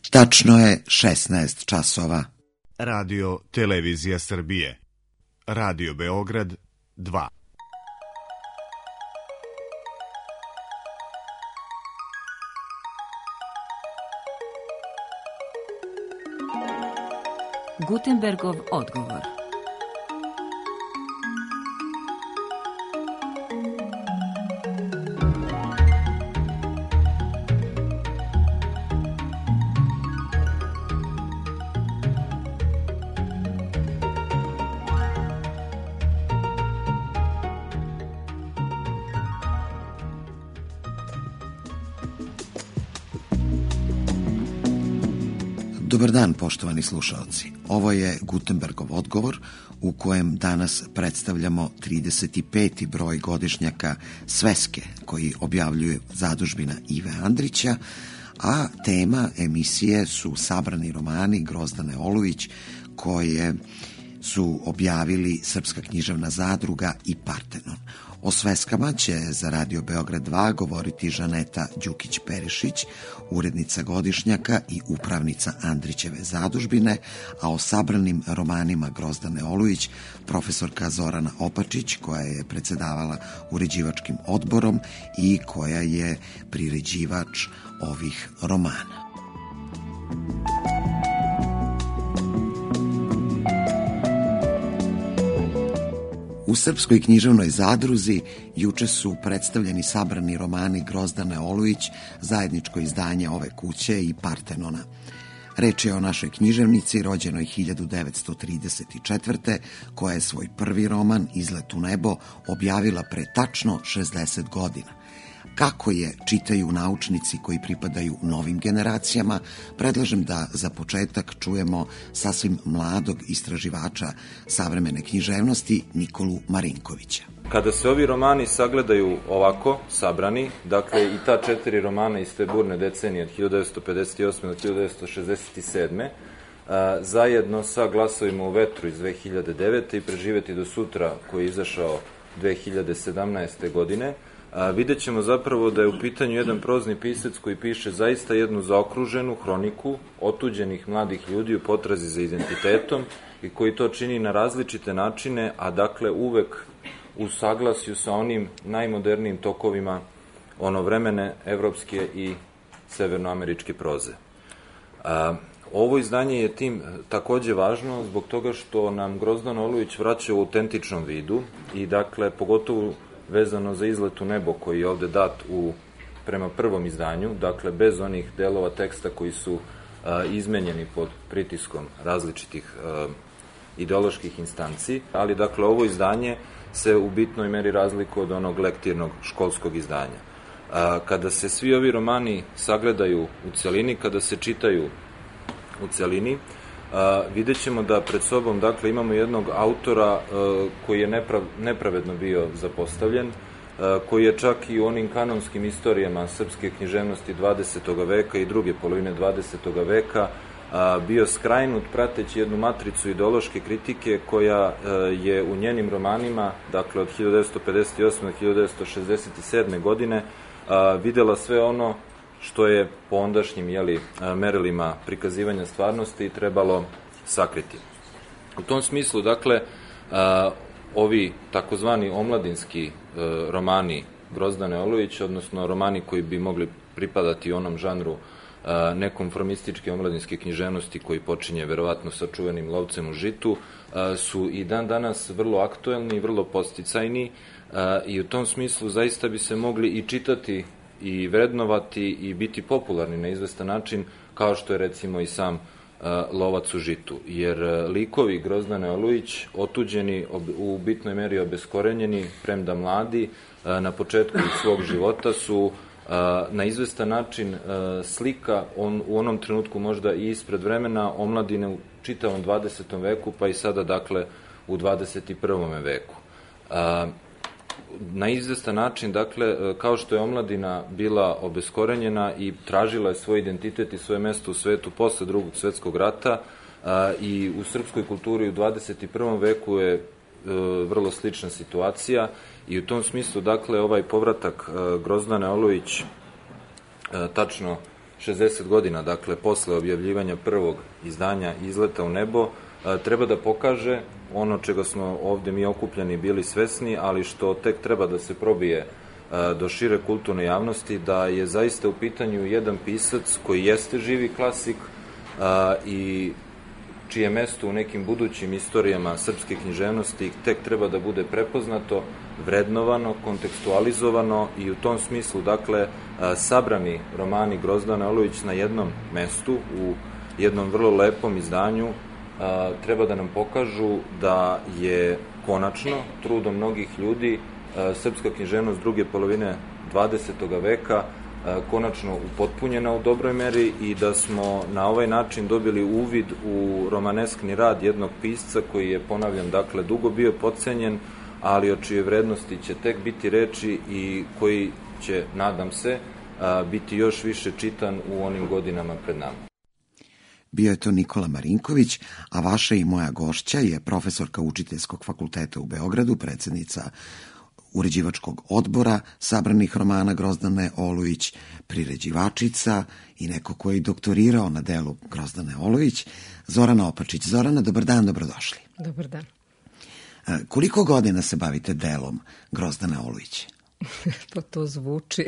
Tačno je 16 časova. Radio Televizija Srbije. Radio Beograd 2. Gutenbergov odgovor. Dobar dan, poštovani slušaoci. Ovo je Gutenbergov odgovor u kojem danas predstavljamo 35. broj godišnjaka Sveske koji objavljuje Zadužbina Ive Andrića, a tema emisije su sabrani romani Grozdane Olujić koje su objavili Srpska književna zadruga i Partenon. O sveskama će za Radio Beograd 2 govoriti Žaneta Đukić-Perišić, urednica godišnjaka i upravnica Andrićeve zadužbine, a o sabranim romanima Grozdane Olujić profesorka Zorana Opačić, koja je predsedavala uređivačkim odborom i koja je priređivač ovih romana. U Srpskoj književnoj zadruzi juče su predstavljeni sabrani romani Grozdane Olujić, zajedničko izdanje ove kuće i Partenona. Reč je o našoj književnici rođenoj 1934. koja je svoj prvi roman Izlet u nebo objavila pre tačno 60 godina. Kako je čitaju naučnici koji pripadaju novim generacijama, predlažem da za početak čujemo sasvim mladog istraživača savremene književnosti Nikolu Marinkovića. Kada se ovi romani sagledaju ovako, sabrani, dakle i ta 4 romana iz te burne decenije od 1958. do 1967. Zajedno sa Glasovima u vetru iz 2009. i Preživeti do sutra koji je izašao 2017. godine, vidjet ćemo zapravo da je u pitanju jedan prozni pisac koji piše zaista jednu zaokruženu hroniku otuđenih mladih ljudi u potrazi za identitetom i koji to čini na različite načine, a dakle uvek u saglasju sa onim najmodernijim tokovima onovremene evropske i severnoameričke proze. Ovo izdanje je tim takođe važno zbog toga što nam Grozdana Olujić vraća u autentičnom vidu i dakle pogotovo vezano za Izlet u nebo koji je ovde dat prema prvom izdanju, dakle bez onih delova teksta koji su izmenjeni pod pritiskom različitih ideoloških instanci, ali dakle ovo izdanje se u bitnoj meri razlikuje od onog lektirnog školskog izdanja. Kada se svi ovi romani sagledaju u celini, kada se čitaju u celini, vidjet ćemo da pred sobom dakle, imamo jednog autora koji je nepravedno bio zapostavljen, koji je čak i u onim kanonskim istorijama srpske književnosti 20. veka i druge polovine 20. veka bio skrajnut prateći jednu matricu ideološke kritike koja je u njenim romanima, dakle od 1958. do 1967. godine, videla sve ono što je po ondašnjim merilima prikazivanja stvarnosti trebalo sakriti. U tom smislu, dakle, ovi takozvani omladinski romani Grozdane Olujić, odnosno romani koji bi mogli pripadati onom žanru nekonformističke omladinske književnosti koji počinje verovatno sa čuvenim Lovcem u žitu, su i dan danas vrlo aktuelni i vrlo podsticajni i u tom smislu zaista bi se mogli i čitati i vrednovati i biti popularni na izvestan način, kao što je recimo i sam Lovac u žitu. Jer likovi Grozdane Olujić, otuđeni, u bitnoj meri obeskorenjeni, premda mladi, na početku svog života su na izvestan način slika u onom trenutku možda i ispred vremena omladine u čitavom 20. veku, pa i sada dakle u 21. veku. Na izvestan način, dakle, kao što je omladina bila obeskorenjena i tražila je svoj identitet i svoje mesto u svetu posle Drugog svetskog rata, i u srpskoj kulturi u 21. veku je vrlo slična situacija i u tom smislu, dakle, ovaj povratak Grozdane Olujić tačno 60 godina, dakle posle objavljivanja prvog izdanja Izleta u nebo, treba da pokaže ono čega smo ovde mi okupljeni bili svesni, ali što tek treba da se probije do šire kulturne javnosti, da je zaista u pitanju jedan pisac koji jeste živi klasik i čije mesto u nekim budućim istorijama srpske književnosti tek treba da bude prepoznato, vrednovano, kontekstualizovano i u tom smislu, dakle, sabrani romani Grozdane Olović na jednom mestu, u jednom vrlo lepom izdanju, treba da nam pokažu da je konačno, trudom mnogih ljudi, srpska književnost druge polovine 20. veka konačno upotpunjena u dobroj meri i da smo na ovaj način dobili uvid u romaneskni rad jednog pisca koji je, ponavljam, dakle, dugo bio potcenjen, ali o čije vrednosti će tek biti reči i koji će, nadam se, biti još više čitan u onim godinama pred nama. Bio je to Nikola Marinković, a vaša i moja gošća je profesorka Učiteljskog fakulteta u Beogradu, predsednica uređivačkog odbora sabranih romana Grozdane Olović, priređivačica i neko koji je doktorirao na delu Grozdane Olović, Zorana Opačić. Zorana, dobar dan, dobrodošli. Dobar dan. Koliko godina se bavite delom Grozdane Olović? Pa to zvuči.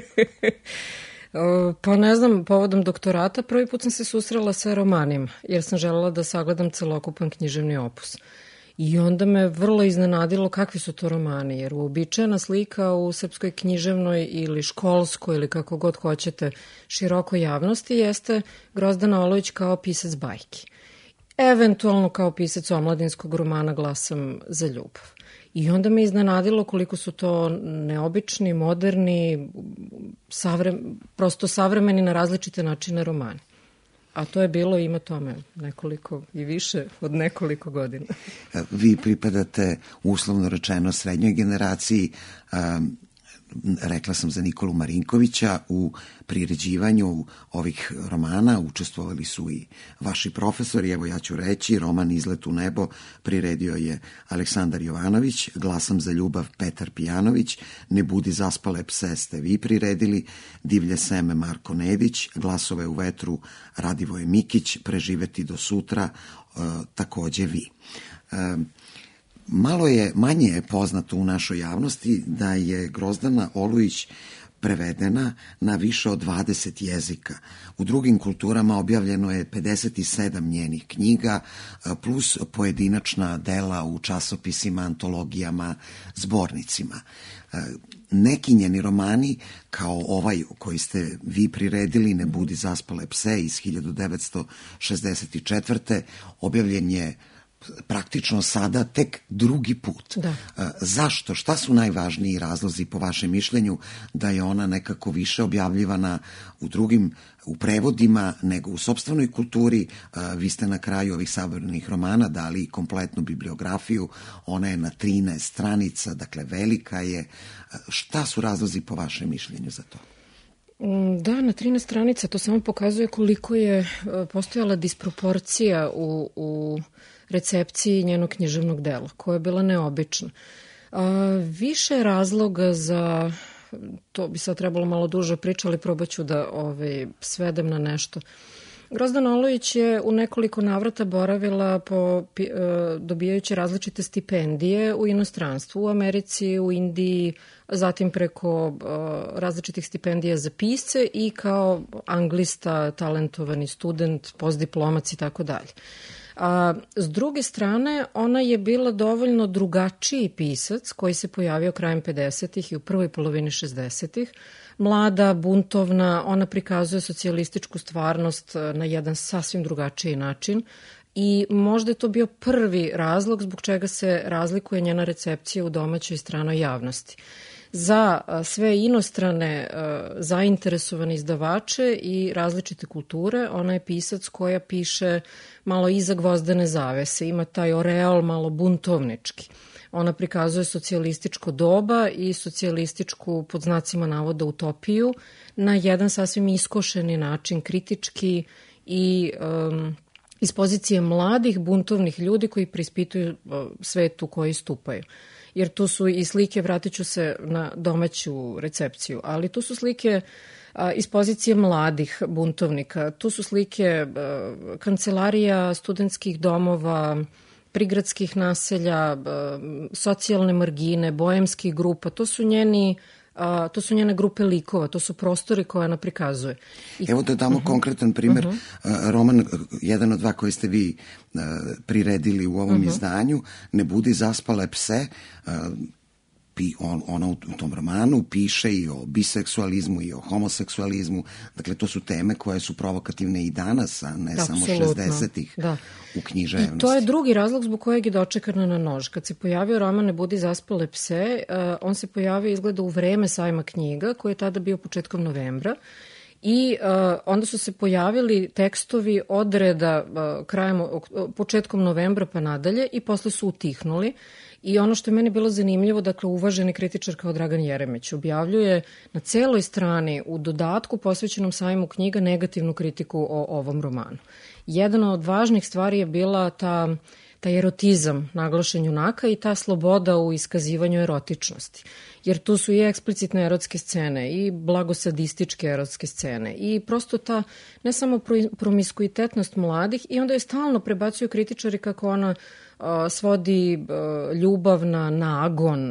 Pa ne znam, povodom doktorata prvi put sam se susrela sa romanima, jer sam želela da sagledam celokupan književni opus. I onda me vrlo iznenadilo kakvi su to romani, jer uobičajena slika u srpskoj književnoj ili školskoj ili kako god hoćete širokoj javnosti jeste Grozdana Olović kao pisac bajki. Eventualno kao pisac omladinskog romana Glasam za ljubav. I onda me iznenadilo koliko su to neobični, moderni, prosto savremeni na različite načine romani. A to je bilo, ima tome nekoliko i više od nekoliko godina. Vi pripadate, uslovno rečeno, srednjoj generaciji. Rekla sam za Nikolu Marinkovića, u priređivanju ovih romana učestvovali su i vaši profesori. Evo ja ću reći, roman Izlet u nebo priredio je Aleksandar Jovanović, Glasam za ljubav Petar Pijanović, Ne budi zaspale pse ste vi priredili, Divlje seme Marko Nedić, Glasove u vetru Radivoje Mikić, Preživeti do sutra takođe vi. Manje je poznato u našoj javnosti da je Grozdana Olović prevedena na više od 20 jezika. U drugim kulturama objavljeno je 57 njenih knjiga, plus pojedinačna dela u časopisima, antologijama, zbornicima. Neki njeni romani, kao ovaj koji ste vi priredili, Ne budi zaspale pse iz 1964. objavljen je praktično sada tek drugi put. Da. Zašto? Šta su najvažniji razlozi po vašem mišljenju da je ona nekako više objavljivana u prevodima nego u sopstvenoj kulturi? Vi ste na kraju ovih sabranih romana dali kompletnu bibliografiju, ona je na 13 stranica, dakle velika je. Šta su razlozi po vašem mišljenju za to? Da, na 13 stranica, to samo pokazuje koliko je postojala disproporcija u recepciji njenog književnog dela, koja je bila neobična. Više razloga za, to bi sad trebalo malo duže pričati, ali probat ću da svedem na nešto. Grozdana Olović je u nekoliko navrata boravila dobijajući različite stipendije u inostranstvu, u Americi, u Indiji, zatim preko različitih stipendija za pisce i kao anglista, talentovani student, postdiplomac i tako dalje. S druge strane, ona je bila dovoljno drugačiji pisac koji se pojavio krajem 50-ih i u prvoj polovini 60-ih. Mlada, buntovna, ona prikazuje socijalističku stvarnost na jedan sasvim drugačiji način i možda je to bio prvi razlog zbog čega se razlikuje njena recepcija u domaćoj i stranoj javnosti. Za sve inostrane zainteresovane izdavače i različite kulture, ona je pisac koja piše malo iza gvozdene zavese, ima taj oreol malo buntovnički. Ona prikazuje socijalističko doba i socijalističku, pod znacima navoda, utopiju na jedan sasvim iskošeni način, kritički i iz pozicije mladih buntovnih ljudi koji preispituju svet u koji stupaju. jer tu su i slike, vratit ću se na domaću recepciju, ali tu su slike iz pozicije mladih buntovnika. Tu su slike kancelarija, studentskih domova, prigradskih naselja, socijalne margine, boemskih grupa. To su njene grupe likova, to su prostori koje ona prikazuje. Evo da damo konkretan primer. Roman, jedan od dva koji ste vi priredili u ovom izdanju, Ne budi zaspale pse, ona u tom romanu piše i o biseksualizmu i o homoseksualizmu. Dakle, to su teme koje su provokativne i danas, a ne samo 60-ih u književnosti. I to je drugi razlog zbog kojeg je dočekana na nož. Kad se pojavio roman Ne budi zaspale pse, on se pojavio izgleda u vreme sajma knjiga, koji je tada bio početkom novembra. I onda su se pojavili tekstovi odreda početkom novembra pa nadalje i posle su utihnuli. I ono što je meni bilo zanimljivo, dakle, uvaženi kritičar kao Dragan Jeremić objavljuje na celoj strani u dodatku posvećenom sajmu knjiga negativnu kritiku o ovom romanu. Jedna od važnih stvari je bila taj erotizam naglašen junaka i ta sloboda u iskazivanju erotičnosti. Jer tu su i eksplicitne erotske scene i blagosadističke erotske scene i prosto ta ne samo promiskuitetnost mladih i onda je stalno prebacuju kritičari kako ona svodi ljubav na nagon,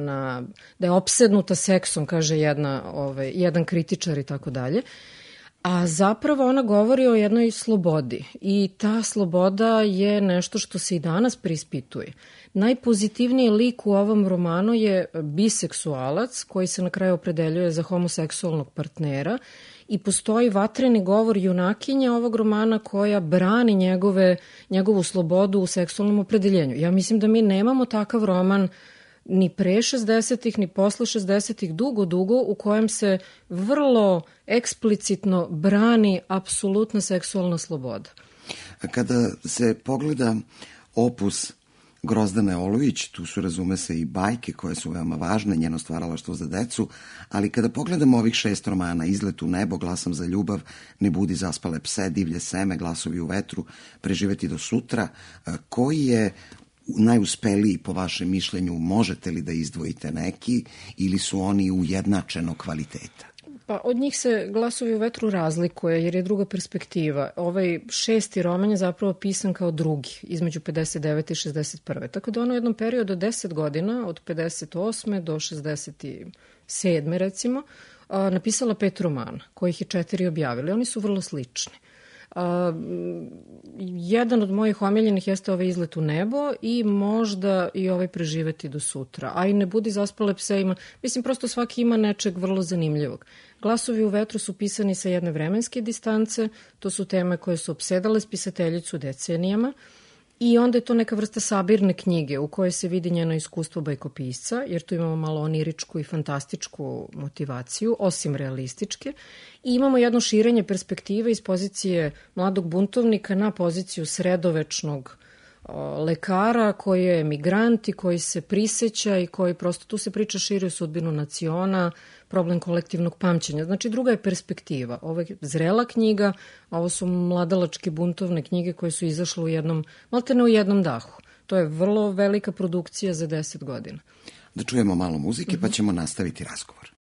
da je opsednuta seksom, kaže jedan kritičar i tako dalje. A zapravo ona govori o jednoj slobodi i ta sloboda je nešto što se i danas preispituje. Najpozitivniji lik u ovom romanu je biseksualac koji se na kraju opredeljuje za homoseksualnog partnera i postoji vatreni govor junakinje ovog romana koja brani njegovu slobodu u seksualnom opredeljenju. Ja mislim da mi nemamo takav roman ni pre 60-ih, ni posle 60-ih, dugo, u kojem se vrlo eksplicitno brani apsolutna seksualna sloboda. Kada se pogleda opus Grozdane Olović, tu su, razume se, i bajke koje su veoma važne, njeno stvaralaštvo za decu, ali kada pogledamo ovih 6 romana, Izlet u nebo, Glasam za ljubav, Ne budi zaspale pse, Divlje seme, Glasovi u vetru, Preživeti do sutra, koji je najuspeliji po vašem mišljenju? Možete li da izdvojite neki ili su oni ujednačenog kvaliteta? Pa od njih se Glasovi u vetru razlikuje jer je druga perspektiva. Ovaj 6. roman je zapravo pisan kao drugi, između 59. i 61. Tako da ono u jednom periodu od 10 godina, od 58. do 67. recimo, napisala 5 romana, kojih je 4 objavili. Oni su vrlo slični. Jedan od mojih omiljenih jeste ovaj Izlet u nebo i možda i ovaj Preživeti do sutra. A i Ne budi zaspale pse ima, mislim, prosto svaki ima nečeg vrlo zanimljivog. Glasovi u vetru su pisani sa jedne vremenske distance, to su teme koje su opsedale spisateljicu decenijama i onda je to neka vrsta sabirne knjige u kojoj se vidi njeno iskustvo bajkopisca, jer tu imamo malo oniričku i fantastičku motivaciju, osim realističke, i imamo jedno širenje perspektive iz pozicije mladog buntovnika na poziciju sredovečnog lekara koji je emigrant i koji se priseća i koji prosto, tu se priča širi o sudbinu naciona, problem kolektivnog pamćenja. Znači, druga je perspektiva. Ovo je zrela knjiga, ovo su mladalačke buntovne knjige koje su izašle maltene u jednom dahu. To je vrlo velika produkcija za 10 godina. Da čujemo malo muzike, pa ćemo nastaviti razgovor.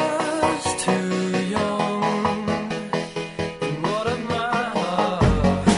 Too young, and what of my heart?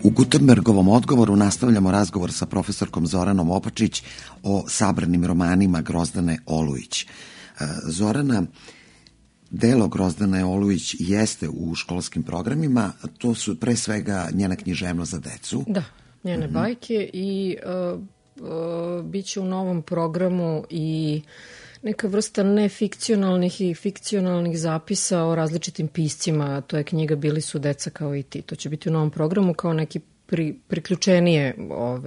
U Gutenbergovom odgovoru nastavljamo razgovor sa profesorkom Zoranom Opačić o sabranim romanima Grozdane Olujić. Zorana, delo Grozdane Olujić jeste u školskim programima, to su pre svega njena književnost za decu. Da, njene bajke i bit će u novom programu i neka vrsta nefikcionalnih i fikcionalnih zapisa o različitim piscima. To je knjiga Bili su deca kao i ti. To će biti u novom programu kao neki priključenije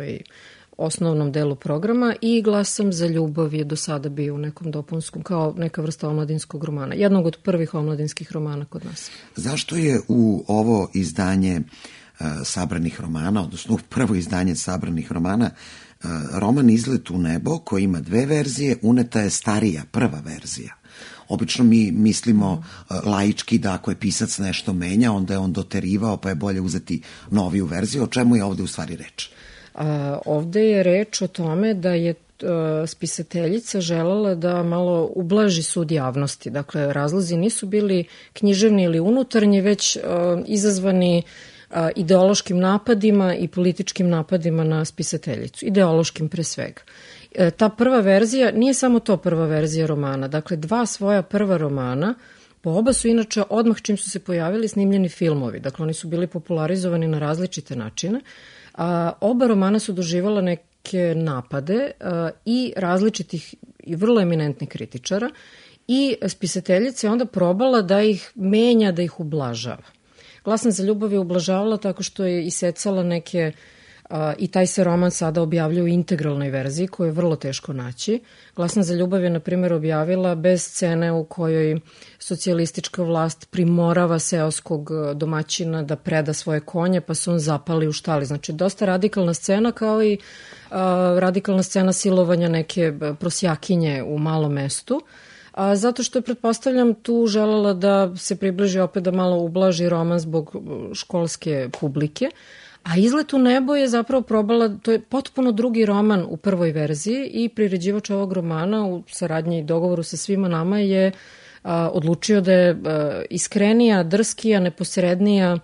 osnovnom delu programa i Glasam za ljubav je do sada bio u nekom dopunskom, kao neka vrsta omladinskog romana. Jednog od prvih omladinskih romana kod nas. Zašto je u ovo izdanje sabranih romana, odnosno u prvo izdanje sabranih romana, roman Izlet u nebo, koji ima 2 verzije, uneta je starija, prva verzija? Obično mi mislimo laički da ako je pisac nešto menja, onda je on doterivao, pa je bolje uzeti noviju verziju. O čemu je ovde u stvari reč? Ovde je reč o tome da je spisateljica želela da malo ublaži sud javnosti. Dakle, razlozi nisu bili književni ili unutarnji, već izazvani ideološkim napadima i političkim napadima na spisateljicu. Ideološkim pre svega. Ta prva verzija, nije samo to prva verzija romana, dakle 2 svoja prva romana, po oba su inače odmah čim su se pojavili snimljeni filmovi, dakle oni su bili popularizovani na različite načine. Oba romana su doživala neke napade i različitih i vrlo eminentnih kritičara i spisateljica je onda probala da ih menja, da ih ublažava. Glasam za ljubav je ublažavala tako što je isecala neke, i taj se roman sada objavlja u integralnoj verziji koju je vrlo teško naći. Glasam za ljubav je, na primjer, objavila bez scene u kojoj socijalistička vlast primorava seoskog domaćina da preda svoje konje, pa se on zapali u štali. Znači, dosta radikalna scena, kao i radikalna scena silovanja neke prosjakinje u malom mestu. Zato što je, pretpostavljam, tu želela da se približi opet, da malo ublaži roman zbog školske publike. A Izlet u nebo je zapravo probala, to je potpuno drugi roman u prvoj verziji i priređivač ovog romana u saradnji i dogovoru sa svima nama je odlučio da je iskrenija, drskija, neposrednija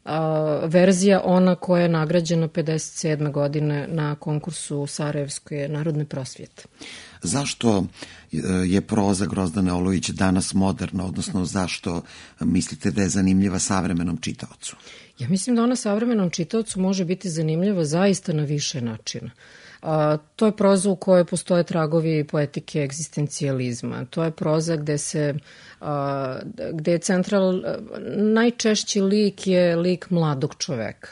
verzija ona koja je nagrađena 57. godine na konkursu Sarajevske narodne prosvjete. Zašto je proza Grozdane Olujić danas moderna, odnosno zašto mislite da je zanimljiva savremenom čitaocu? Ja mislim da ona savremenom čitaocu može biti zanimljiva zaista na više načina. To je proza u kojoj postoje tragovi poetike egzistencijalizma. To je proza gde je najčešći lik je lik mladog čoveka.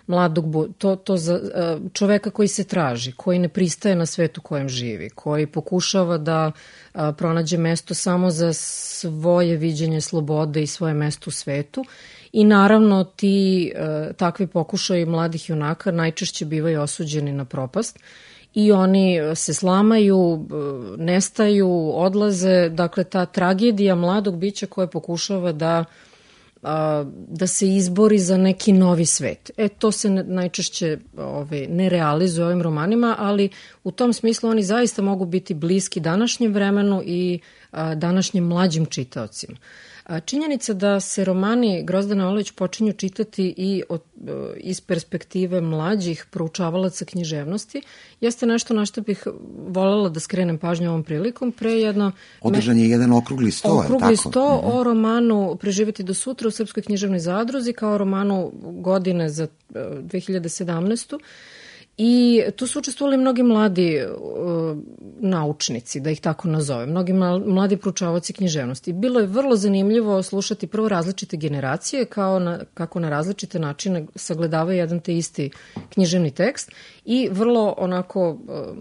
Čoveka koji se traži, koji ne pristaje na svet u kojem živi, koji pokušava da pronađe mesto samo za svoje viđenje slobode i svoje mesto u svetu. I naravno takvi pokušaji mladih junaka najčešće bivaju osuđeni na propast i oni se slamaju, nestaju, odlaze. Dakle, ta tragedija mladog bića koja pokušava da se izbori za neki novi svet. To se najčešće ne realizuje ovim romanima, ali u tom smislu oni zaista mogu biti bliski današnjem vremenu i današnjim mlađim čitaocima. Činjenica da se romani Grozdane Olujić počinju čitati i iz perspektive mlađih proučavalaca književnosti jeste nešto na što bih voljela da skrenem pažnju ovom prilikom. Održan je jedan okrugli sto, Okrugli sto o romanu Preživeti do sutra u Srpskoj književnoj zadruzi kao romanu godine za 2017. I tu su učestvovali mnogi mladi naučnici, da ih tako nazovem, mnogi mladi proučavaoci književnosti. Bilo je vrlo zanimljivo slušati prvo različite generacije kako na različite načine sagledavaju jedan te isti književni tekst i vrlo onako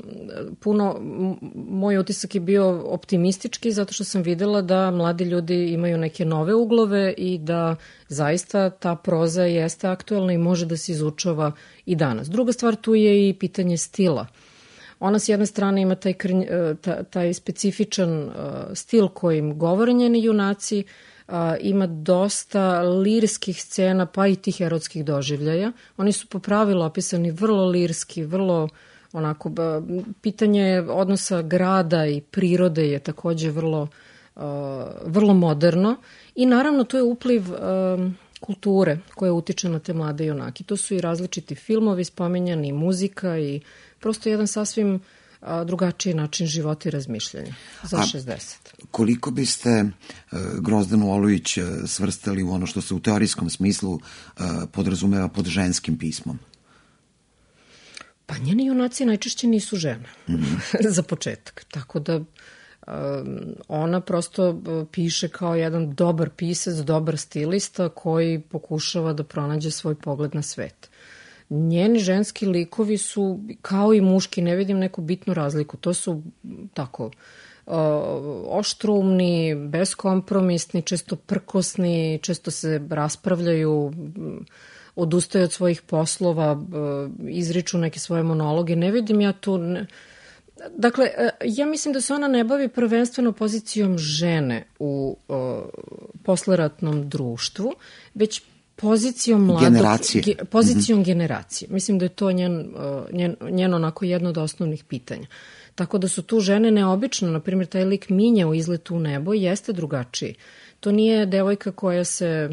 moj utisak je bio optimistički zato što sam videla da mladi ljudi imaju neke nove uglove i da zaista ta proza jeste aktuelna i može da se izučava i danas. Druga stvar, tu je i pitanje stila. Ona s jedne strane ima taj specifičan stil kojim govore njeni junaci, ima dosta lirskih scena, pa i tih erotskih doživljaja. Oni su po pravilu opisani vrlo lirski, vrlo onako, pitanje odnosa grada i prirode je takođe vrlo moderno i naravno tu je upliv kulture koja utiče na te mlade junake. To su i različiti filmovi spominjani, i muzika i prosto jedan sasvim drugačiji način života i razmišljanja za 60. Koliko biste Grozdanu Olujić svrstali u ono što se u teorijskom smislu podrazumeva pod ženskim pismom? Pa njeni junaci najčešće nisu žene, za početak. Tako da ona prosto piše kao jedan dobar pisac, dobar stilista koji pokušava da pronađe svoj pogled na svet. Njeni ženski likovi su, kao i muški, ne vidim neku bitnu razliku. To su tako oštroumni, beskompromisni, često prkosni, često se raspravljaju, odustaju od svojih poslova, izriču neke svoje monologe. Ne vidim ja tu... Dakle, ja mislim da se ona ne bavi prvenstveno pozicijom žene u posleratnom društvu, već pozicijom mladog... Generacije. Pozicijom generacije. Mislim da je to njeno onako jedno od osnovnih pitanja. Tako da su tu žene neobično, na primjer, taj lik Minja u Izletu u nebo jeste drugačiji. To nije devojka koja se...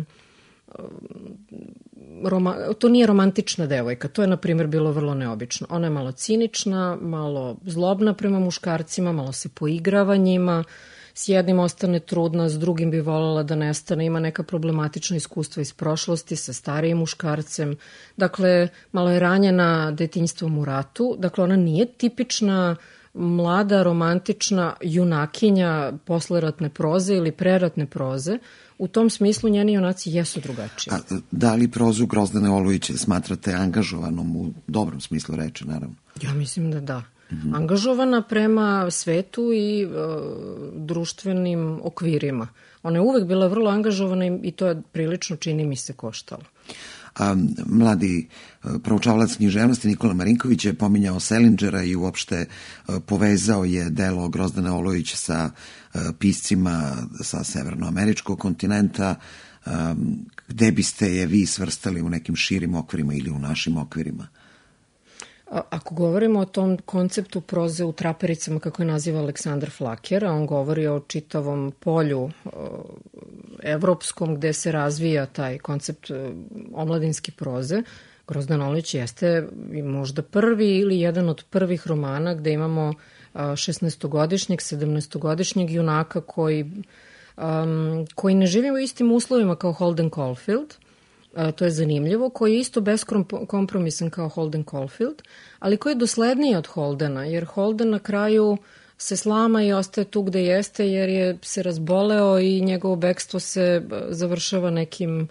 To nije romantična devojka, to je, na primjer, bilo vrlo neobično. Ona je malo cinična, malo zlobna prema muškarcima, malo se poigrava njima, s jednim ostane trudna, s drugim bi voljela da nestane, ima neka problematična iskustva iz prošlosti sa starijim muškarcem. Dakle, malo je ranjena detinjstvom u ratu, dakle, ona nije tipična mlada, romantična junakinja posleratne proze ili preratne proze. U tom smislu njeni junaci jesu drugačiji. A da li prozu Grozdane Olujić smatrate angažovanom u dobrom smislu reči, naravno? Ja mislim da da. Angažovana prema svetu i društvenim okvirima. Ona je uvek bila vrlo angažovana i to je prilično, čini mi se, koštalo. Mladi proučavalac književnosti Nikola Marinković je pominjao Selingera i uopšte povezao je delo Grozdane Olujić sa piscima sa severnoameričkog kontinenta. Gde biste je vi svrstali, u nekim širim okvirima ili u našim okvirima? Ako govorimo o tom konceptu proze u trapericama, kako je naziva Aleksandar Flaker, a on govori o čitavom polju evropskom gde se razvija taj koncept omladinske proze, Grozdana Olujić jeste možda prvi ili jedan od prvih romana gde imamo 16-godišnjeg, 17-godišnjeg junaka koji ne živi u istim uslovima kao Holden Caulfield. To je zanimljivo, koji je isto beskompromisan kao Holden Caulfield, ali koji je dosledniji od Holdena, jer Holden na kraju se slama i ostaje tu gde jeste, jer je se razboleo i njegovo bekstvo se završava nekim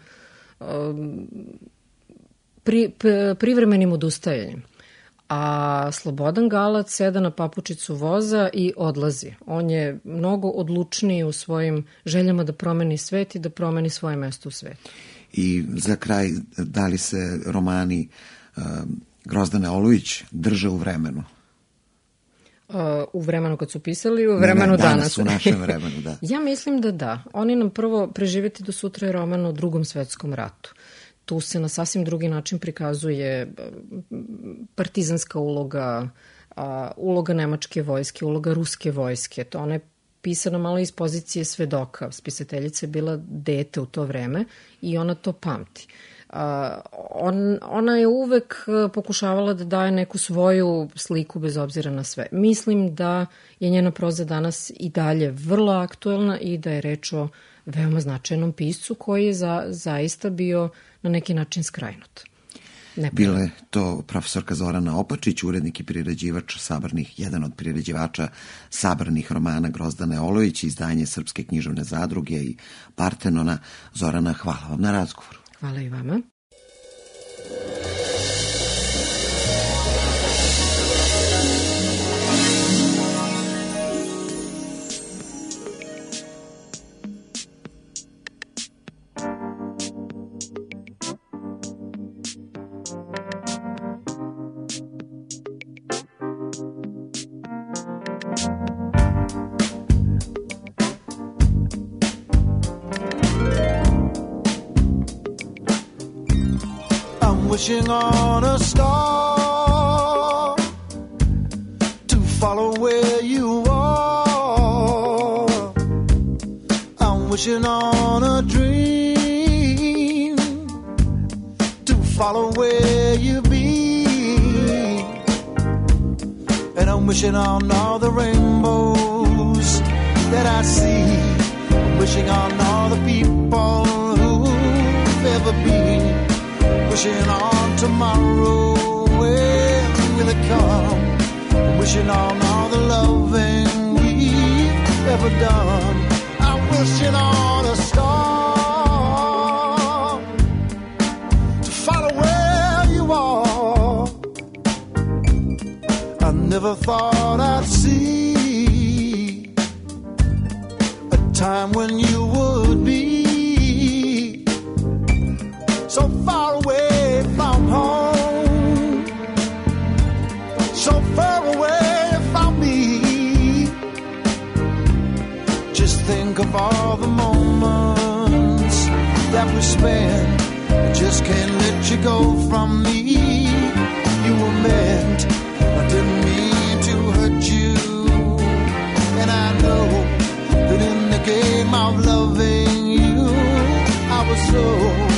privremenim odustajanjem. A Slobodan Galac seda na papučicu voza i odlazi. On je mnogo odlučniji u svojim željama da promeni svet i da promeni svoje mesto u svetu. I za kraj, da li se romani Grozdane Olujić drže u vremenu? U vremenu kad su pisali, u vremenu danas. U našem vremenu, da. Ja mislim da da. Oni nam prvo Preživjeti do sutra je roman o Drugom svetskom ratu. Tu se na sasvim drugi način prikazuje partizanska uloga, uloga nemačke vojske, uloga ruske vojske. To ona je pisana malo iz pozicije svedoka. Spisateljica je bila dete u to vreme i ona to pamti. Ona je uvek pokušavala da daje neku svoju sliku bez obzira na sve. Mislim da je njena proza danas i dalje vrlo aktuelna i da je reč o veoma značajnom piscu koji je zaista bio na neki način skrajnut. Bila je to profesorka Zorana Opačić, urednik i priređivač sabrnih, jedan od priređivača sabrnih romana Grozdane Olujić, izdanje Srpske književne zadruge i Partenona. Zorana, hvala vam na razgovoru. Hvala i vama. Wishing on a star to follow where you are. I'm wishing on a dream where you be. And I'm wishing on all the rainbows that I see. I'm wishing on all the people who've ever been. Wishing on tomorrow, when will it come? I'm wishing on all the loving we've ever done. I'm wishing on a star to follow where you are. I never thought I'd see a time when you would be so far away from home, so far away from me. Just think of all the moments that we spent. I just can't let you go from me. You were meant, I didn't mean to hurt you. And I know that in the game of loving you, I was so.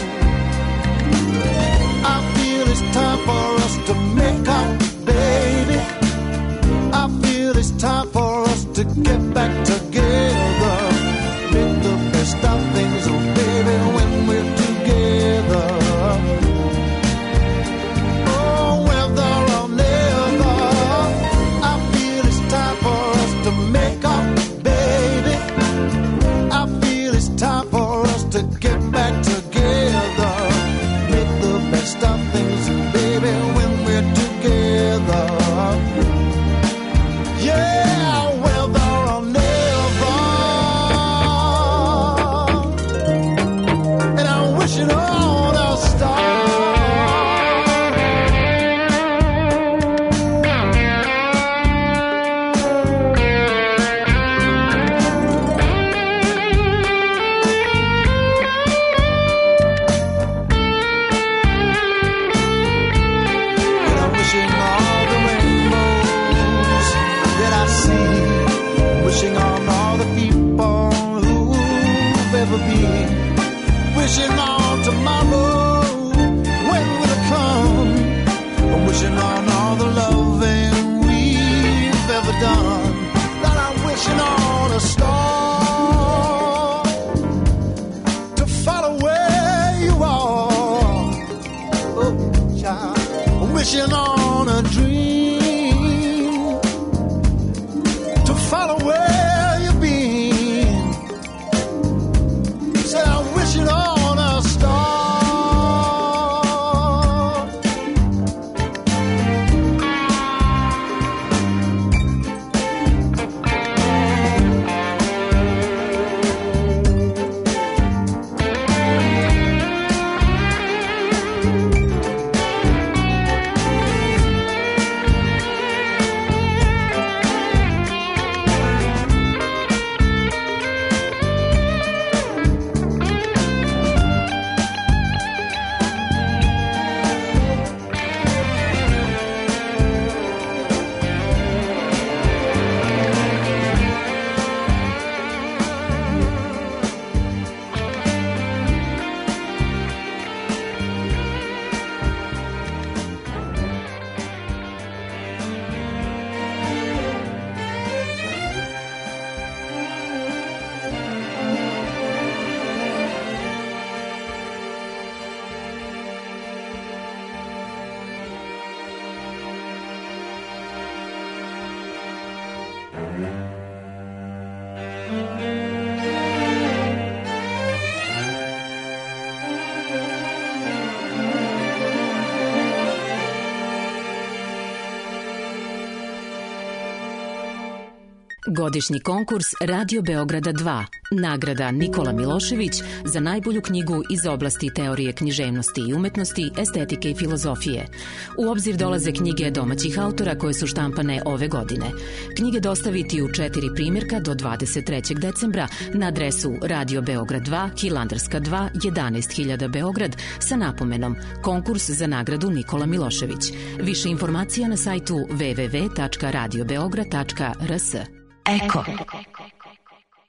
I feel it's time for us to make up, baby. I feel it's time for us to get back together. Make the best of things, oh baby, when we're together. Oh, whether or never, I feel it's time for us to make up, baby. I feel it's time for us to get back together. Make the best of things, baby, when we're together. Yeah, whether or never. And I'm wishing on a star. And I'm wishing all the rainbows that I see. Wishing on all the people who've ever been. Wishing on tomorrow, when will it come? I'm wishing on all the loving we've ever done. That I'm wishing on a star to follow where you are. Oh, child, I'm wishing on a dream to follow where you've been. Say I'm wishing on a star. Godišnji konkurs Radio Beograda 2. Nagrada Nikola Milošević za najbolju knjigu iz oblasti teorije književnosti i umetnosti, estetike i filozofije. U obzir dolaze knjige domaćih autora koje su štampane ove godine. Knjige dostaviti u 4 primjerka do 23. decembra na adresu Radio Beograd 2, Hilandarska 2, 11.000 Beograd sa napomenom Konkurs za nagradu Nikola Milošević. Više informacija na sajtu www.radiobeograd.rs. Eko.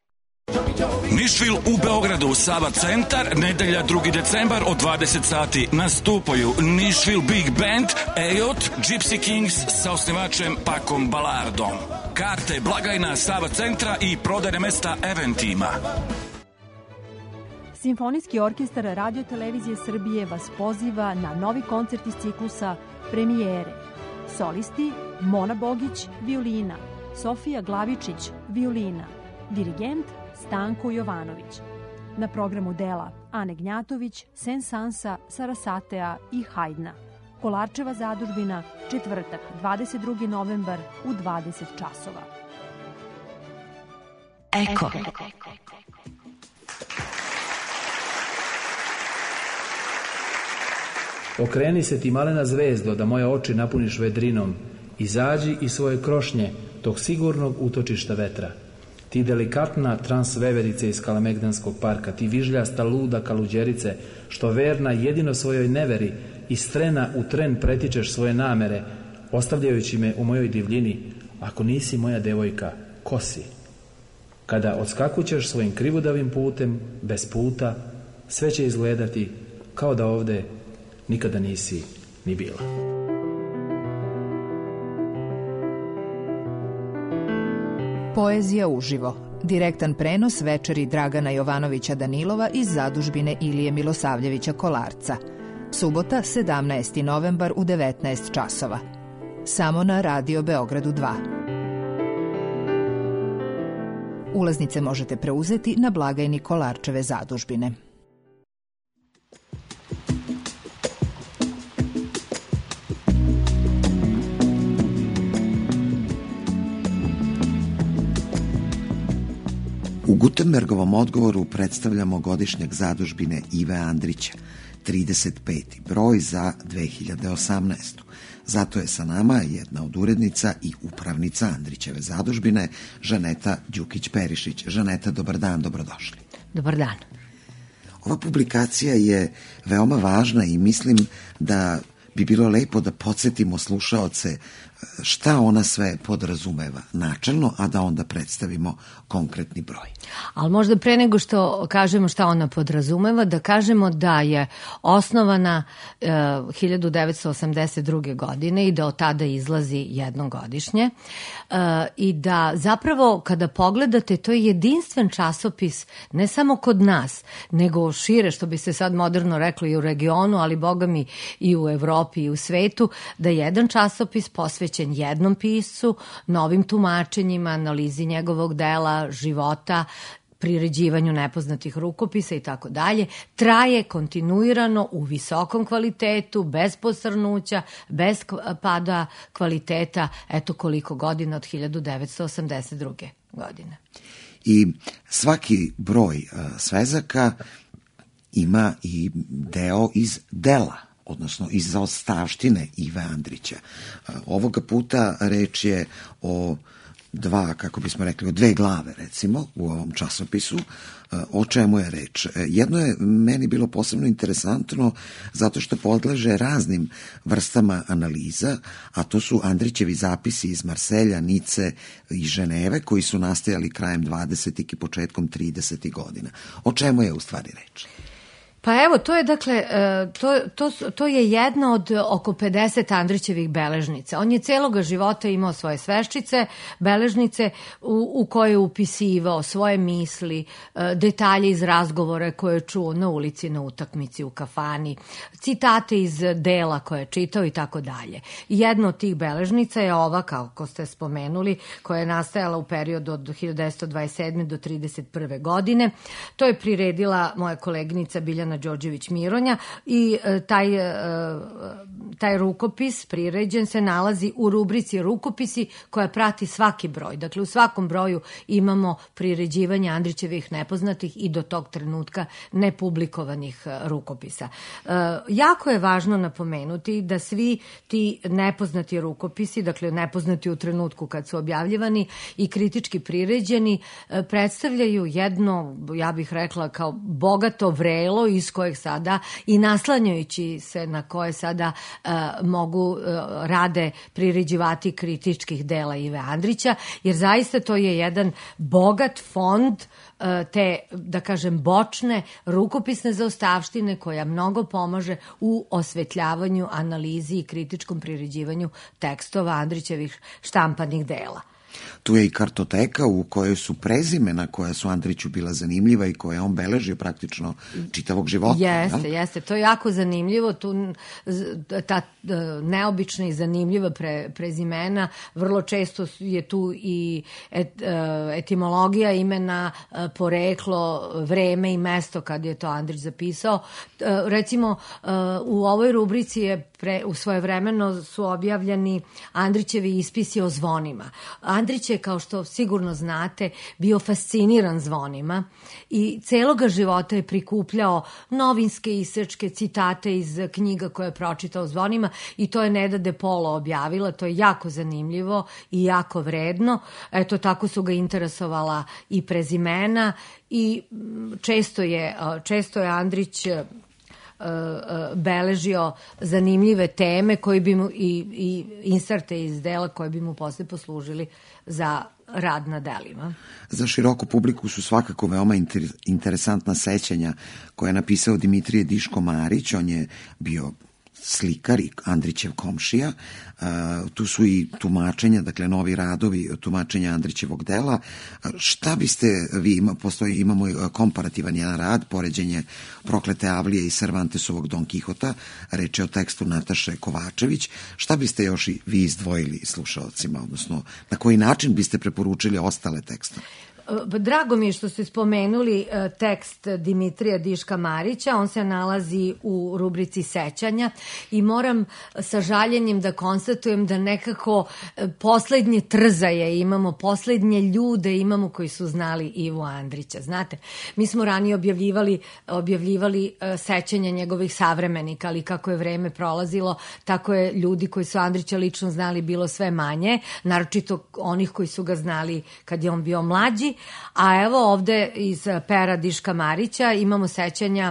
Nišvil u Beogradu, Sava centar, nedelja 2. decembar od 20 sati. Nastupaju Nišvil Big Band, Ejot, Gypsy Kings sa osnivačem Pakom Balardom. Karte, blagajna Sava centra i prodajne mesta Eventima. Simfonijski orkestar Radio Televizije Srbije vas poziva na novi koncert iz ciklusa Premijere. Solisti Mona Bogić, violina, Sofija Glavičić, violina, dirigent Stanko Jovanović. Na programu dela Ane Gnjatović, Sensansa, Sarasatea i Hajdna. Kolarčeva zadužbina, četvrtak, 22. novembar u 20 časova. Eko. Okreni se ti malena zvezdo, da moje oči napuniš vedrinom. Izađi iz svoje krošnje, tog sigurnog utočišta vetra. Ti delikatna transveverice iz Kalemegdanskog parka, ti vižljasta luda kaluđerice, što verna jedino svojoj neveri, iz trena u tren pretičeš svoje namere, ostavljajući me u mojoj divljini. Ako nisi moja devojka, ko si? Kada odskakućeš svojim krivudavim putem, bez puta, sve će izgledati kao da ovde nikada nisi ni bila. Poezija uživo. Direktan prenos večeri Dragana Jovanovića Danilova iz zadužbine Ilije Milosavljevića Kolarca. Subota, 17. novembar u 19 časova. Samo na Radio Beogradu 2. Ulaznice možete preuzeti na blagajni Kolarčeve zadužbine. U Gutenbergovom odgovoru predstavljamo godišnjak zadužbine Ive Andrića, 35. broj za 2018. Zato je sa nama jedna od urednica i upravnica Andrićeve zadužbine, Žaneta Đukić-Perišić. Žaneta, dobar dan, dobrodošli. Dobar dan. Ova publikacija je veoma važna i mislim da bi bilo lepo da podsjetimo slušaoce šta ona sve podrazumeva načelno, a da onda predstavimo konkretni broj. Ali možda pre nego što kažemo šta ona podrazumeva, da kažemo da je osnovana 1982. godine i da od tada izlazi jednom godišnje i da zapravo kada pogledate to je jedinstven časopis ne samo kod nas, nego šire, što bi se sad moderno reklo, i u regionu, ali boga mi i u Evropi i u svetu, da je jedan časopis posvećen jednom piscu, novim tumačenjima, analizi njegovog dela, života, priređivanju nepoznatih rukopisa i tako dalje, traje kontinuirano u visokom kvalitetu, bez posrnuća, bez pada kvaliteta, eto koliko godina, od 1982. godine. I svaki broj svezaka ima i deo iz dela, odnosno iz zaostavštine Ive Andrića. Ovoga puta reč je o dve glave, recimo, u ovom časopisu. O čemu je reč? Jedno je meni bilo posebno interesantno zato što podleže raznim vrstama analiza, a to su Andrićevi zapisi iz Marselja, Nice i Ženeve, koji su nastajali krajem 20. i početkom 30. godina. O čemu je u stvari reč? Pa evo, to je dakle, to je jedna od oko 50 Andrićevih beležnica. On je celoga života imao svoje sveščice, beležnice u koje je upisivao svoje misli, detalje iz razgovora koje je čuo na ulici, na utakmici, u kafani, citate iz dela koje je čitao i tako dalje. Jedna od tih beležnica je ova, kako ste spomenuli, koja je nastajala u periodu od 1927. do 1931. godine. To je priredila moja koleginica Biljana Đorđević-Mironja i taj rukopis priređen se nalazi u rubrici rukopisi koja prati svaki broj. Dakle, u svakom broju imamo priređivanje Andrićevih nepoznatih i do tog trenutka nepublikovanih rukopisa. Jako je važno napomenuti da svi ti nepoznati rukopisi, dakle nepoznati u trenutku kad su objavljivani i kritički priređeni, predstavljaju jedno, ja bih rekla, kao bogato vrelo iz kojeg sada i naslanjajući se na koje sada rade priređivati kritičkih dela Ive Andrića, jer zaista to je jedan bogat fond te, da kažem, bočne rukopisne zaostavštine koja mnogo pomaže u osvetljavanju, analizi i kritičkom priređivanju tekstova Andrićevih štampanih dela. Tu je i kartoteka u kojoj su prezimena koja su Andriću bila zanimljiva i koje on beležio praktično čitavog života. Jeste. To je jako zanimljivo. Ta neobična i zanimljiva prezimena, vrlo često je tu i etimologija imena, poreklo, vreme i mesto kad je to Andrić zapisao. Recimo, u ovoj rubrici je u svojevremeno su objavljeni Andrićevi ispisi o zvonima. Andrić je, kao što sigurno znate, bio fasciniran zvonima i celoga života je prikupljao novinske isečke, citate iz knjiga koje je pročitao o zvonima i to je Neda De Polo objavila. To je jako zanimljivo i jako vredno. Eto, tako su ga interesovala i prezimena i često je Andrić beležio zanimljive teme koji bi mu i inserte iz dela koje bi mu posle poslužili za rad na delima. Za široku publiku su svakako veoma interesantna sećanja koje je napisao Dimitrije Diško Marić. On je bio slikar i Andrićev komšija. Tu su i tumačenja, dakle novi radovi tumačenja Andrićevog dela. Šta biste vi, imamo komparativan jedan rad, poređenje Proklete Avlije i Cervantesovog Don Kihota, reč je o tekstu Nataše Kovačević. Šta biste još i vi izdvojili slušalcima, odnosno na koji način biste preporučili ostale tekste? Drago mi je što ste spomenuli tekst Dimitrija Diška Marića, on se nalazi u rubrici sećanja i moram sa žaljenjem da konstatujem da nekako poslednje trzaje imamo, poslednje ljude imamo koji su znali Ivu Andrića. Znate, mi smo ranije objavljivali sećanja njegovih savremenika, ali kako je vreme prolazilo, tako je ljudi koji su Andrića lično znali bilo sve manje, naročito onih koji su ga znali kad je on bio mlađi. A evo ovde iz pera Diška Marića imamo sećanja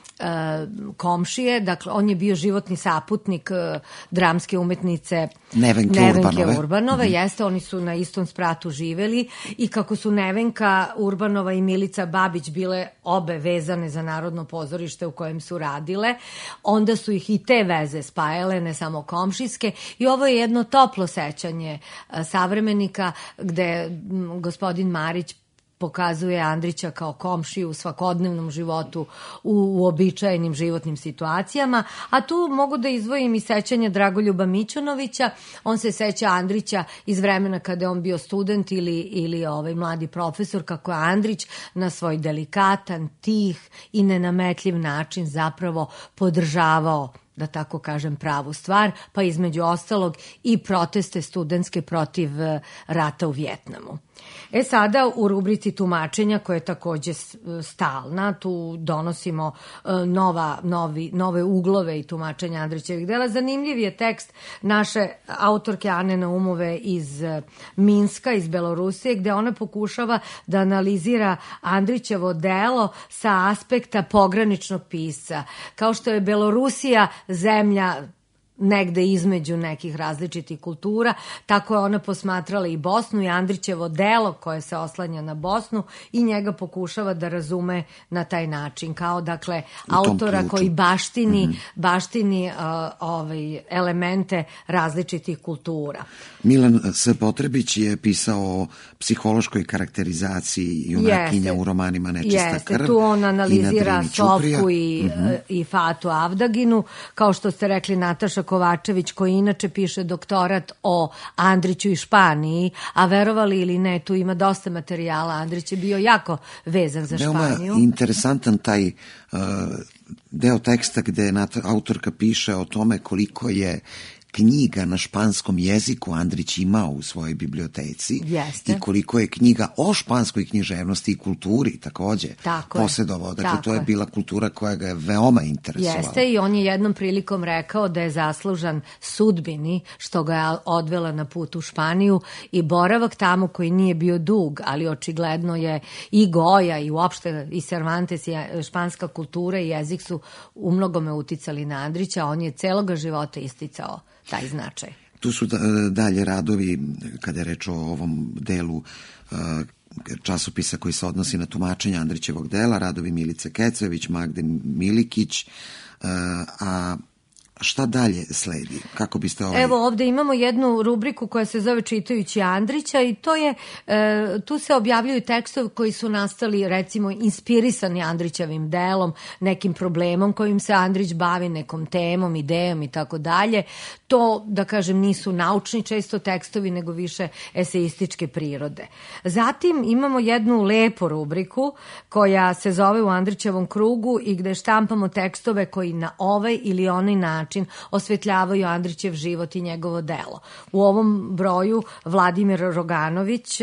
komšije, dakle on je bio životni saputnik dramske umetnice Nevenke Urbanove. Jeste, oni su na istom spratu živeli i kako su Nevenka Urbanova i Milica Babić bile obe vezane za Narodno pozorište u kojem su radile, onda su ih i te veze spajale, ne samo komšijske, i ovo je jedno toplo sećanje savremenika gde gospodin Marić pokazuje Andrića kao komšiju u svakodnevnom životu, u uobičajenim životnim situacijama, a tu mogu da izdvojim i sećanje Dragoljuba Mićunovića. On se seća Andrića iz vremena kada je on bio student ili mladi profesor, kako je Andrić na svoj delikatan, tih i nenametljiv način zapravo podržavao, da tako kažem, pravu stvar, pa između ostalog i proteste studentske protiv rata u Vjetnamu. Sada u rubrici tumačenja, koja je takođe stalna, tu donosimo nove uglove i tumačenja Andrićevih dela. Zanimljiv je tekst naše autorke Ane Naumove iz Minska, iz Belorusije, gde ona pokušava da analizira Andrićevo delo sa aspekta pograničnog pisca. Kao što je Belorusija zemlja negde između nekih različitih kultura, tako je ona posmatrala i Bosnu i Andrićevo delo koje se oslanja na Bosnu i njega pokušava da razume na taj način, kao dakle autora koji baštini elemente različitih kultura. Milan S. Potrebić je pisao o psihološkoj karakterizaciji junakinja u romanima Nečista krv. Tu on analizira Sofku i Fatu Avdaginu, kao što ste rekli Nataša Kovačević, koji inače piše doktorat o Andriću i Španiji, a verovali ili ne, tu ima dosta materijala. Andrić je bio jako vezan za Španiju. Veoma interesantan taj deo teksta gde autorka piše o tome koliko je knjiga na španskom jeziku Andrić imao u svojoj biblioteci. Jeste. I koliko je knjiga o španskoj književnosti i kulturi takođe posjedovao. Dakle, to je bila kultura koja ga je veoma interesovala. Jeste, i on je jednom prilikom rekao da je zaslužan sudbini što ga je odvela na put u Španiju i boravak tamo koji nije bio dug, ali očigledno je i Goja i uopšte i Cervantes i španska kultura i jezik su u mnogome uticali na Andrića, on je celoga života isticao taj značaj. Tu su dalje radovi, kada je reč o ovom delu časopisa koji se odnosi na tumačenje Andrićevog dela, radovi Milice Kecević, Magde Milikić, a šta dalje sledi? Kako biste Evo, ovde imamo jednu rubriku koja se zove Čitajući Andrića i to je, tu se objavljuju tekstovi koji su nastali, recimo, inspirisani Andrićevim delom, nekim problemom kojim se Andrić bavi, nekom temom, idejom i tako dalje. To, da kažem, nisu naučni često tekstovi, nego više eseističke prirode. Zatim imamo jednu lepu rubriku koja se zove U Andrićevom krugu i gde štampamo tekstove koji na ovaj ili onaj način osvetljavaju Andrićev život i njegovo delo. U ovom broju Vladimir Roganović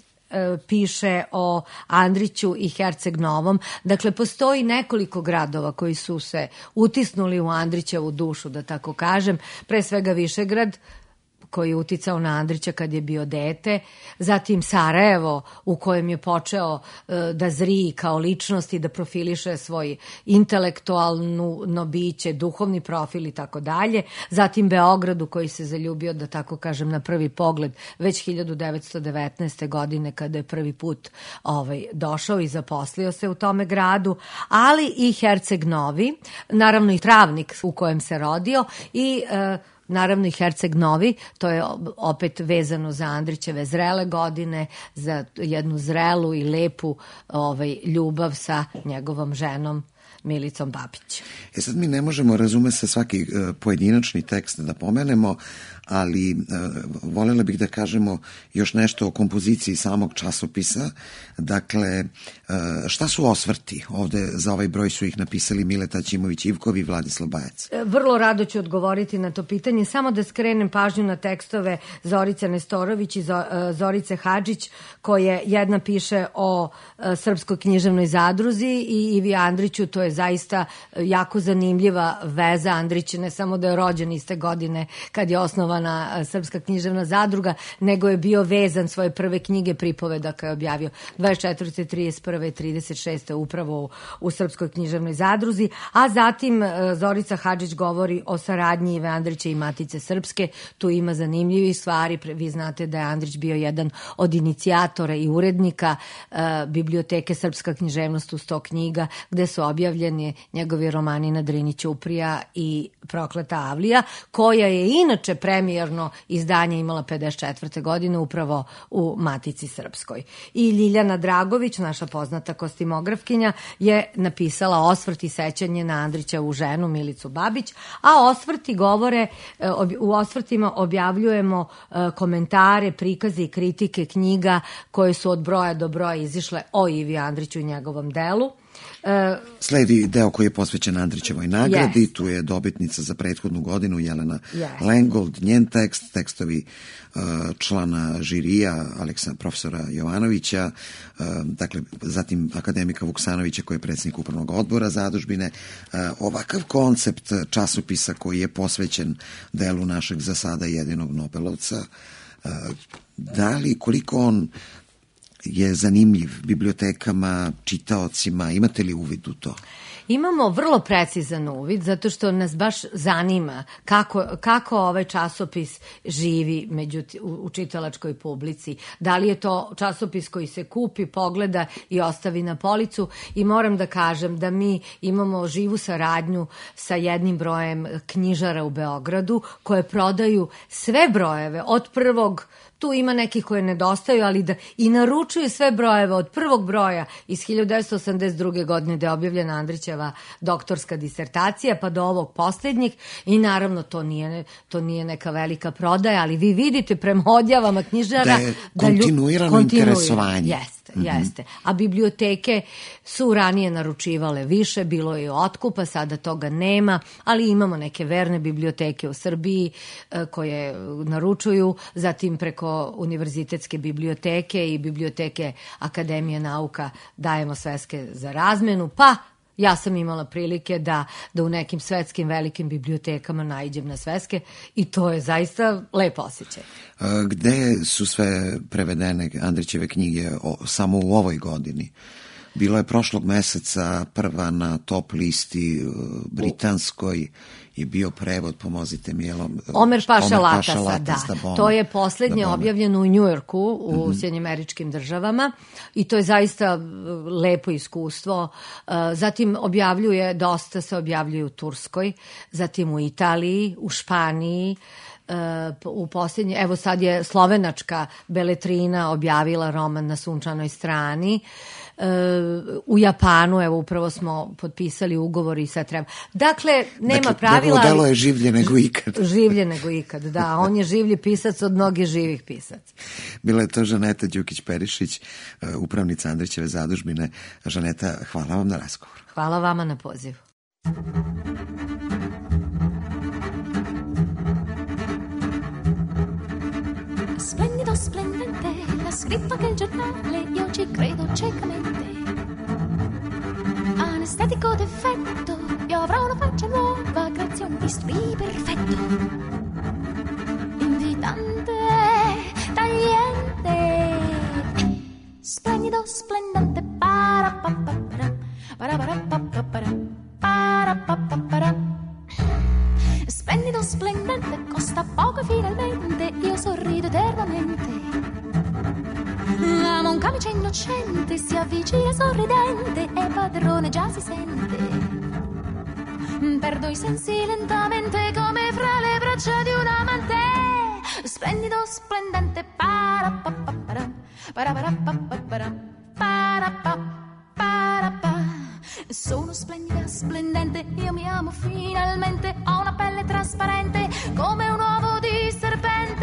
piše o Andriću i Herceg Novom. Dakle, postoji nekoliko gradova koji su se utisnuli u Andrićevu dušu, da tako kažem. Pre svega Višegrad, koji je uticao na Andrića kad je bio dete, zatim Sarajevo u kojem je počeo da zri kao ličnost i da profiliše svoj intelektualno biće, duhovni profil i tako dalje, zatim Beograd u koji se zaljubio, da tako kažem, na prvi pogled već 1919. godine kada je prvi put došao i zaposlio se u tome gradu, ali i Herceg Novi, naravno i Travnik u kojem se rodio i naravno i Herceg Novi, to je opet vezano za Andrićeve zrele godine, za jednu zrelu i lepu ljubav sa njegovom ženom Milicom Babić. Sad mi ne možemo, razume se, svaki pojedinačni tekst da pomenemo, ali voljela bih da kažemo još nešto o kompoziciji samog časopisa. Dakle, šta su osvrti? Ovde za ovaj broj su ih napisali Mileta Ćimović-Ivkov i Vladislav Bajac. Vrlo rado ću odgovoriti na to pitanje. Samo da skrenem pažnju na tekstove Zorice Nestorović i Zorice Hadžić, koje jedna piše o Srpskoj književnoj zadruzi i Ivi Andriću. To je zaista jako zanimljiva veza. Andrić ne samo da je rođen iste godine kad je osnovana Srpska književna zadruga, nego je bio vezan svoje prve knjige pripovedaka je objavio 24. 31. 36. upravo u Srpskoj književnoj zadruzi, a zatim Zorica Hadžić govori o saradnji Ive Andrića i Matice Srpske. Tu ima zanimljivih stvari. Vi znate da je Andrić bio jedan od inicijatora i urednika biblioteke Srpska književnost u 100 knjiga, gde su objavljeni njegovi romani Na Drini ćuprija i Prokleta Avlija, koja je inače premijerno izdanje imala 54. godine upravo u Matici Srpskoj. I Ljiljana Dragović, naša poznata kostimografkinja, je napisala osvrt i sećanje na Andrićevu ženu Milicu Babić, a osvrti govore, u osvrtima objavljujemo komentare, prikaze i kritike knjiga koje su od broja do broja izišle o Ivi Andriću i njegovom delu. Sledi deo koji je posvećen Andrićevoj nagradi, tu je dobitnica za prethodnu godinu Jelena Lengold, njen tekst, tekstovi člana žirija profesora Jovanovića, dakle zatim akademika Vuksanovića koji je predsjednik upravnog odbora zadužbine. Ovakav koncept časopisa koji je posvećen delu našeg za sada jedinog Nobelovca, da li, koliko on je zanimljiv bibliotekama, čitaocima, imate li uvid u to? Imamo vrlo precizan uvid, zato što nas baš zanima kako ovaj časopis živi u čitalačkoj publici. Da li je to časopis koji se kupi, pogleda i ostavi na policu, i moram da kažem da mi imamo živu saradnju sa jednim brojem knjižara u Beogradu koje prodaju sve brojeve od prvog. Tu ima nekih koje nedostaju, ali da i naručuju sve brojeve od prvog broja iz 1982. godine gde je objavljena Andrićeva doktorska disertacija, pa do ovog posljednjeg. I naravno to nije neka velika prodaja, ali vi vidite prema odjavama knjižara da je kontinuirano interesovanje. Jest. jeste. A biblioteke su ranije naručivale više, bilo je otkupa, sada toga nema, ali imamo neke verne biblioteke u Srbiji koje naručuju, zatim preko univerzitetske biblioteke i biblioteke Akademije nauka dajemo sveske za razmenu, pa ja sam imala prilike da u nekim svetskim velikim bibliotekama naiđem na sveske i to je zaista lep osjećaj. Gde su sve prevedene Andrićeve knjige samo u ovoj godini? Bilo je prošlog meseca prva na top listi britanskoj, je bio prevod, pomozite mi, Omer Paša Latasa, da. To je poslednje objavljeno u Njujorku, u Sjedinjenim Američkim Državama i to je zaista lepo iskustvo. Zatim dosta se objavljuje u Turskoj, zatim u Italiji, u Španiji, u posljednje, evo sad je slovenačka Beletrina objavila roman Na sunčanoj strani, u Japanu, evo upravo smo potpisali ugovor i sad treba. Dakle, nema pravila. Dakle, delo je življe nego ikad. Življe nego ikad, da. On je življi pisac od mnogih živih pisaca. Bila je to Žaneta Đukić-Perišić, upravnica Andrićeve zadužbine. Žaneta, hvala vam na razgovor. Hvala vama na pozivu. Splendido, splendente, la scritta che il giornale, io ci credo ciecamente. Anestetico d'effetto, io avrò una faccia nuova grazie a un bisturí perfetto. Invitante, tagliente, splendido, splendente, para-pa-pa-para, para-para-pa-pa-para, para-pa-pa-para. Splendido, splendente, costa poco e finalmente io sorrido eternamente. Amo un camice innocente, si avvicina sorridente e padrone già si sente. Perdo i sensi lentamente come fra le braccia di un amante. Splendido, splendente, para-pa-pa-para, para-para-pa-pa-para, para-pa-para-pa. Sono splendida, splendente, io mi amo finalmente, ho una pelle trasparente come un uovo di serpente.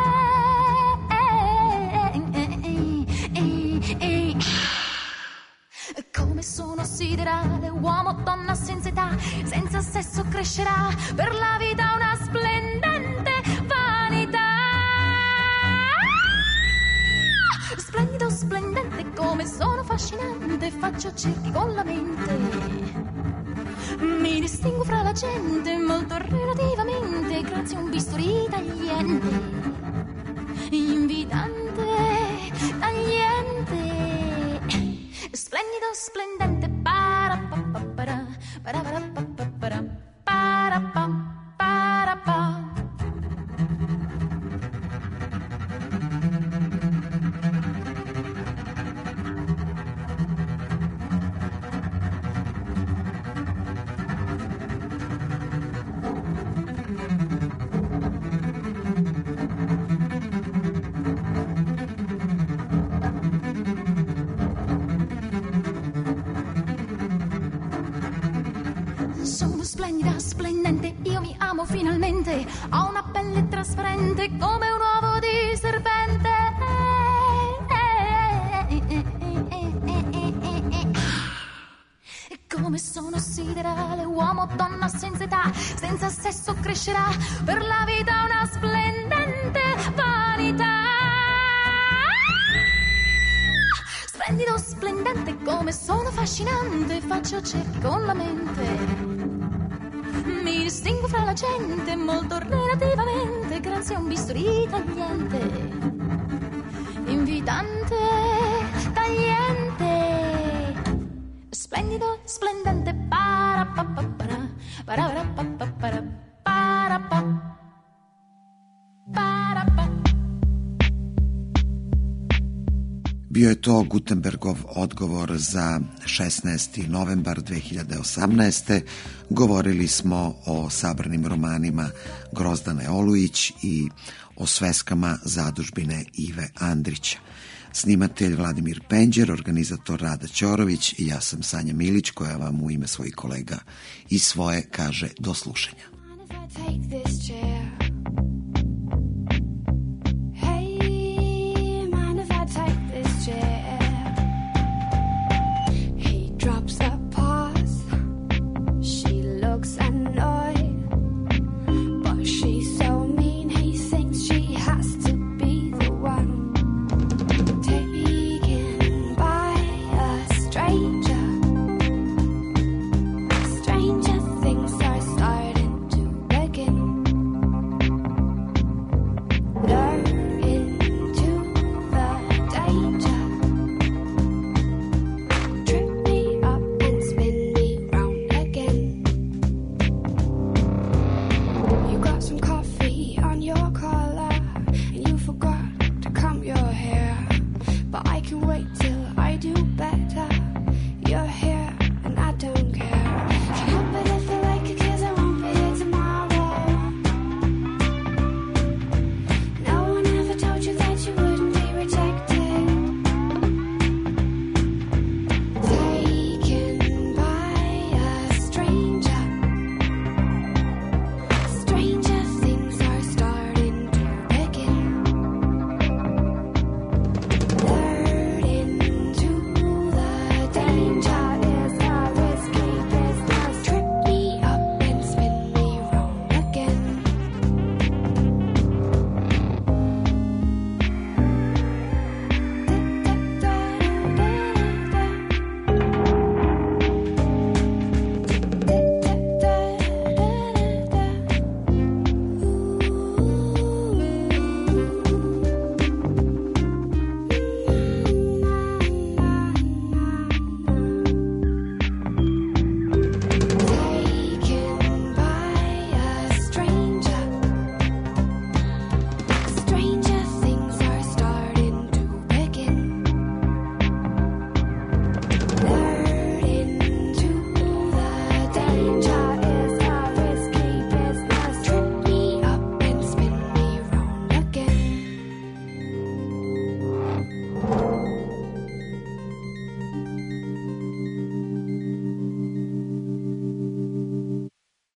Come sono siderale, uomo, donna senza età, senza sesso crescerà, per la vita una splendente vanità. Splendido, splendente, come sono affascinante, faccio cerchi con la mente. Mi distingo fra la gente, molto relativamente, grazie a un bisturí tagliente. Invitante, tagliente. Splendido, splendente, para-pa-pa-para, para-pa-pa-para, para-pa-para-pa. Splendida, splendente, io mi amo finalmente, ho una pelle trasparente come un uovo di serpente. Come sono siderale, uomo, donna senza età, senza sesso crescerà, per la vita una splendente vanità. Splendido, splendente, come sono affascinante, faccio cerchi con la mente. Mi distingo fra la gente, molto relativamente, grazie a un bisturí tagliente. Invitante, tagliente. Splendido, splendente, para-pa-pa-para, para-pa-pa-para, para-pa. Bio je to Gutenbergov odgovor za 16. novembar 2018. Govorili smo o sabranim romanima Grozdane Olujić i o sveskama zadužbine Ive Andrića. Snimatelj Vladimir Penđer, organizator Rada Ćorović i ja sam Sanja Milić, koja vam u ime svojih kolega i svoje kaže do slušanja.